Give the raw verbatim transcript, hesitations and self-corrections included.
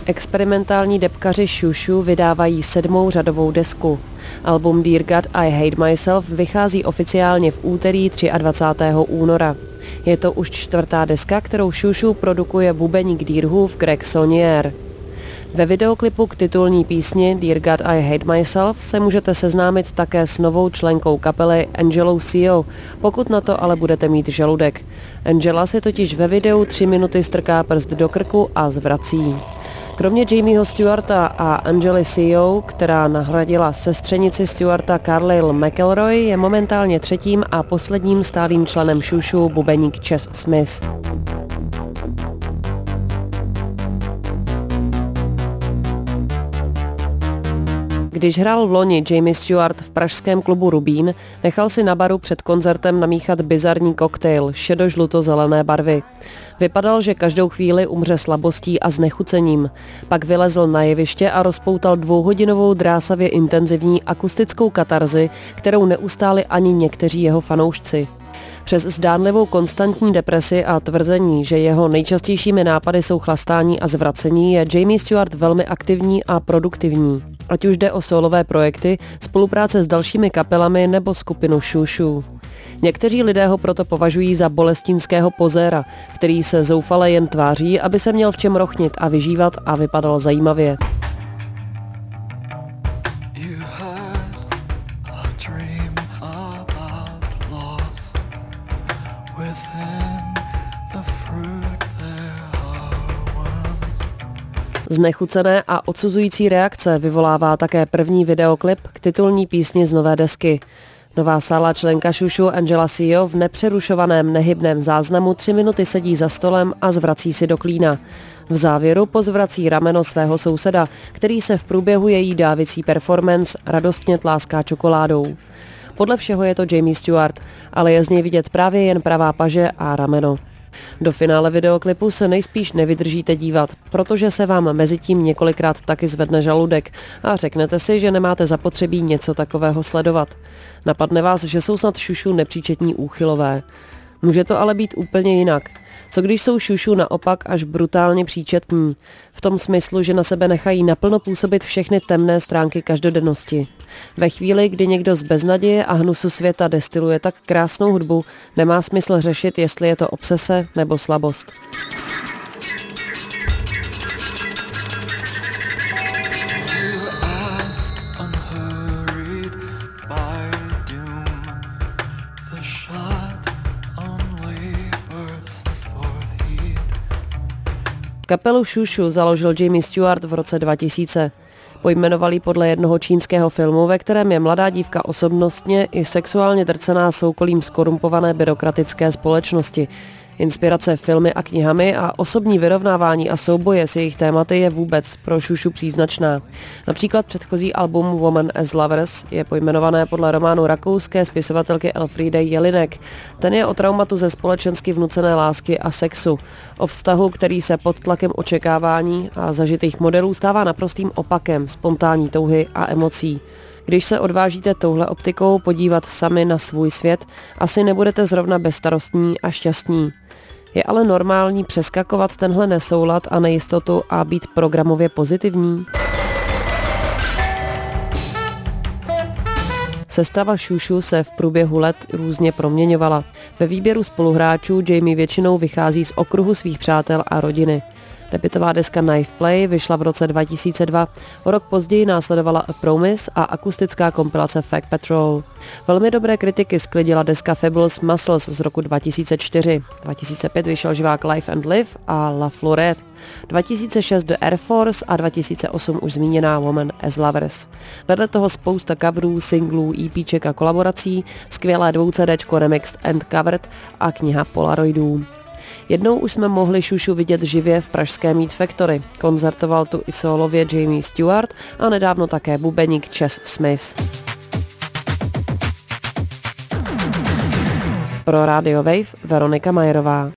Experimentální debkaři Shushu vydávají sedmou řadovou desku. Album Dear God, I Hate Myself vychází oficiálně v úterý dvacátého třetího února. Je to už čtvrtá deska, kterou Shushu produkuje bubeník Deerhoof Greg Saunier. Ve videoklipu k titulní písni Dear God, I Hate Myself se můžete seznámit také s novou členkou kapely Angelou Sio, pokud na to ale budete mít žaludek. Angela si totiž ve videu tři minuty strká prst do krku a zvrací. Kromě Jamieho Stewarta a Angely Sio, která nahradila sestřenici Stewarta Carlyle McElroy, je momentálně třetím a posledním stálým členem Shushu bubeník Chas Smith. Když hrál v loni Jamie Stewart v pražském klubu Rubín, nechal si na baru před koncertem namíchat bizarní koktejl šedo-žluto-zelené barvy. Vypadal, že každou chvíli umře slabostí a znechucením. Pak vylezl na jeviště a rozpoutal dvouhodinovou drásavě intenzivní akustickou katarzi, kterou neustáli ani někteří jeho fanoušci. Přes zdánlivou konstantní depresi a tvrzení, že jeho nejčastějšími nápady jsou chlastání a zvracení, je Jamie Stewart velmi aktivní a produktivní. Ať už jde o solové projekty, spolupráce s dalšími kapelami nebo skupinu Shushu. Někteří lidé ho proto považují za bolestínského pozéra, který se zoufale jen tváří, aby se měl v čem rochnit a vyžívat a vypadal zajímavě. Znechucené a odsuzující reakce vyvolává také první videoklip k titulní písni z nové desky. Nová stálá členka Shushu Angela Sio v nepřerušovaném nehybném záznamu tři minuty sedí za stolem a zvrací si do klína. V závěru pozvrací rameno svého souseda, který se v průběhu její dávicí performance radostně tláská čokoládou. Podle všeho je to Jamie Stewart, ale je z něj vidět právě jen pravá paže a rameno. Do finále videoklipu se nejspíš nevydržíte dívat, protože se vám mezitím několikrát taky zvedne žaludek a řeknete si, že nemáte zapotřebí něco takového sledovat. Napadne vás, že jsou snad Shushu nepříčetní úchylové. Může to ale být úplně jinak. Co když jsou Shushu naopak až brutálně příčetní? V tom smyslu, že na sebe nechají naplno působit všechny temné stránky každodennosti. Ve chvíli, kdy někdo z beznaděje a hnusu světa destiluje tak krásnou hudbu, nemá smysl řešit, jestli je to obsese nebo slabost. Kapelu Shushu založil Jamie Stewart v roce dva tisíce. Pojmenoval ji podle jednoho čínského filmu, ve kterém je mladá dívka osobnostně i sexuálně drcená soukolím skorumpované byrokratické společnosti. Inspirace filmy a knihami a osobní vyrovnávání a souboje s jejich tématy je vůbec pro Shushu příznačná. Například předchozí album Woman as Lovers je pojmenované podle románu rakouské spisovatelky Elfriede Jelinek. Ten je o traumatu ze společensky vnucené lásky a sexu. O vztahu, který se pod tlakem očekávání a zažitých modelů stává naprostým opakem spontánní touhy a emocí. Když se odvážíte touhle optikou podívat sami na svůj svět, asi nebudete zrovna bezstarostní a šťastní. Je ale normální přeskakovat tenhle nesoulad a nejistotu a být programově pozitivní? Sestava Shushu se v průběhu let různě proměňovala. Ve výběru spoluhráčů Jamie většinou vychází z okruhu svých přátel a rodiny. Debutová deska Knife Play vyšla v roce dva tisíce dva, o rok později následovala A Promise a akustická kompilace Fact Patrol. Velmi dobré kritiky sklidila deska Fabulous Muscles z roku dva tisíce čtyři. dva tisíce pět vyšel živák Life and Live a La Florette. dva tisíce šest The Air Force a dva tisíce osm už zmíněná Woman as Lovers. Vedle toho spousta coverů, singlů, EPček a kolaborací, skvělé dvou CDčko Remixed and Covered a kniha Polaroidů. Jednou už jsme mohli Shushu vidět živě v pražské Meat Factory. Koncertoval tu i sólově Jamie Stewart a nedávno také bubeník Chas Smith. Pro Radio Wave Veronika Majerová.